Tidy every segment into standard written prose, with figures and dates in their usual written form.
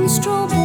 minstrel boy.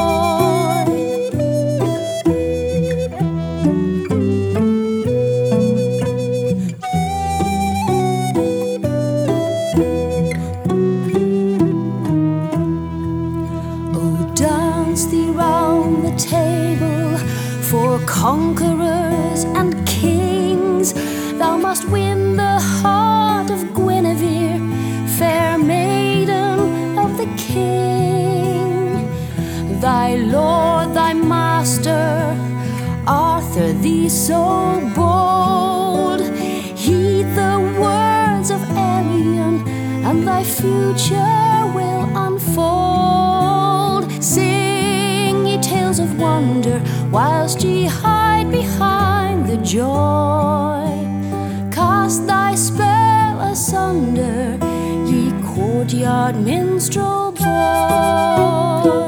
Oh, dance thee round the table for conquerors and kings. Thou must win the heart of Guinevere, fair maiden of the king. Thy lord, thy master, Arthur, thee so bold. Heed the words of Arion, and thy future will unfold. Sing ye tales of wonder, whilst ye hide behind the joy. Cast thy spell asunder, ye courtyard minstrel boy.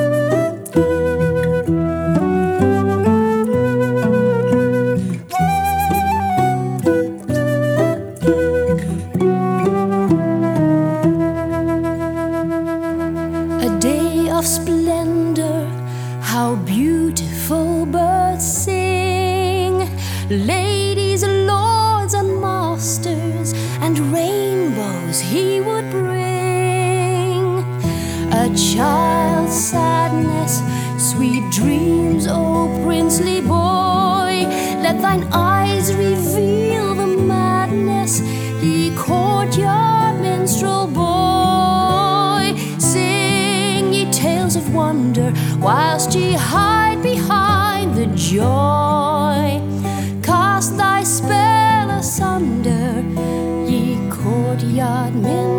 A day of splendor, how beautiful birds sing. Ladies, lords, and masters, and rainbows he would bring. A child's sadness, sweet dreams, O princely boy. Let thine eyes reveal the madness, ye courtyard minstrel boy. Sing ye tales of wonder, whilst ye hide behind the joy. Cast thy spell asunder, ye courtyard minstrel